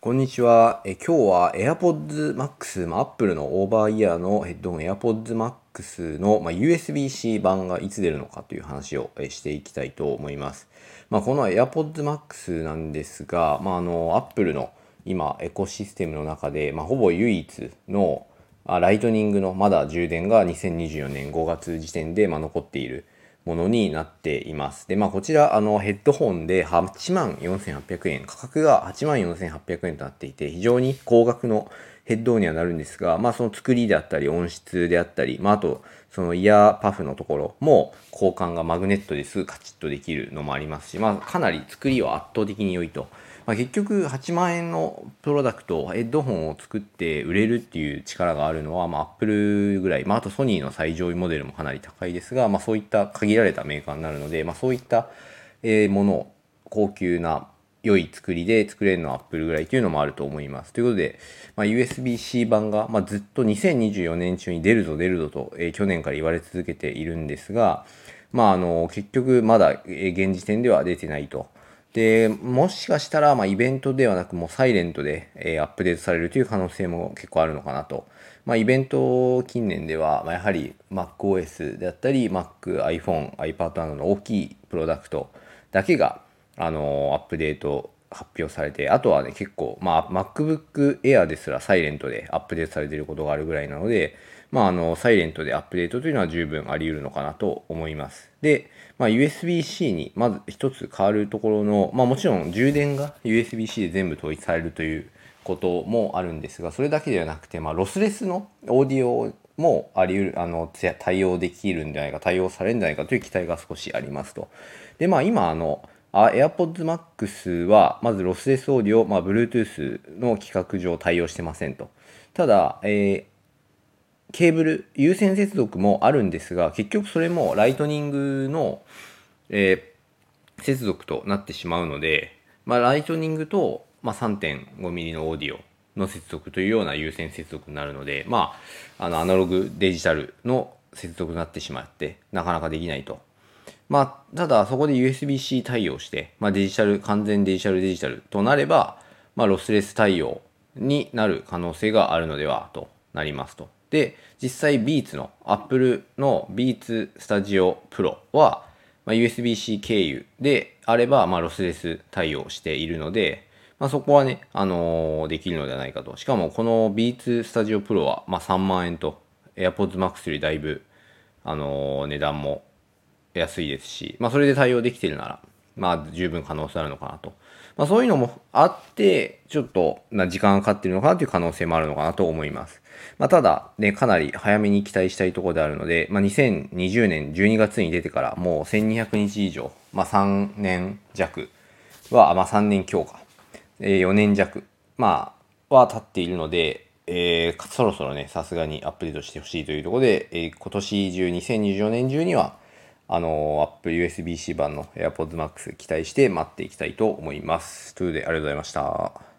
こんにちは。今日は AirPods Max、Apple のオーバーイヤーのヘッドホン AirPods Max の、USB-C 版がいつ出るのかという話をしていきたいと思います。この AirPods Max なんですが、Apple の今エコシステムの中で、ほぼ唯一のライトニングのまだ充電が2024年5月時点で、残っているものになっています。で、こちら、ヘッドホンで84,800円、価格が84,800円となっていて、非常に高額のヘッドホンにはなるんですが、その作りであったり、音質であったり、あと、そのイヤーパフのところも交換がマグネットですぐカチッとできるのもありますし、かなり作りは圧倒的に良いと。結局8万円のプロダクト、ヘッドホンを作って売れるっていう力があるのは、Apple ぐらい、あとソニーの最上位モデルもかなり高いですが、そういった限られたメーカーになるので、そういったものを高級な良い作りで作れるのは Apple ぐらいというのもあると思います。ということで、USB-C 版が、ずっと2024年中に出るぞ出るぞと、去年から言われ続けているんですが、結局まだ、現時点では出てないと。で、もしかしたら、イベントではなく、もうサイレントで、アップデートされるという可能性も結構あるのかなと。イベント近年では、やはり MacOS であったり、Mac、iPhone、iPad などの大きいプロダクトだけが、アップデート発表されて、あとはね、結構、MacBook Air ですらサイレントでアップデートされていることがあるぐらいなので、サイレントでアップデートというのは十分あり得るのかなと思います。で、USB-C にまず一つ変わるところの、もちろん充電が USB-C で全部統一されるということもあるんですが、それだけではなくて、ロスレスのオーディオもあり得る、対応できるんじゃないか、対応されるんじゃないかという期待が少しありますと。で、今、AirPods Max は、まずロスレスオーディオ、Bluetooth の規格上対応してませんと。ただ、ケーブル、有線接続もあるんですが、結局それもライトニングの、接続となってしまうので、ライトニングと、3.5mm のオーディオの接続というような有線接続になるので、アナログデジタルの接続になってしまって、なかなかできないと。ただそこで USB-C 対応して、デジタル、完全デジタルデジタルとなれば、ロスレス対応になる可能性があるのではとなりますと。で、実際 Beats の Apple の Beats Studio Pro は、USB-C 経由であれば、ロスレス対応しているので、そこはね、できるのではないかと。しかもこの Beats Studio Pro は、3万円と AirPods Max よりだいぶ、値段も安いですし、それで対応できているなら、十分可能性あるのかなと。そういうのもあって、ちょっと時間がかかっているのかなという可能性もあるのかなと思います。ただ、ね、かなり早めに期待したいところであるので、2020年12月に出てからもう1200日以上、3年弱は、3年強か、4年弱、は経っているので、そろそろね、さすがにアップデートしてほしいというところで、今年中、2024年中には、Apple USB-C 版の AirPods Max 期待して待っていきたいと思います。ということで、ありがとうございました。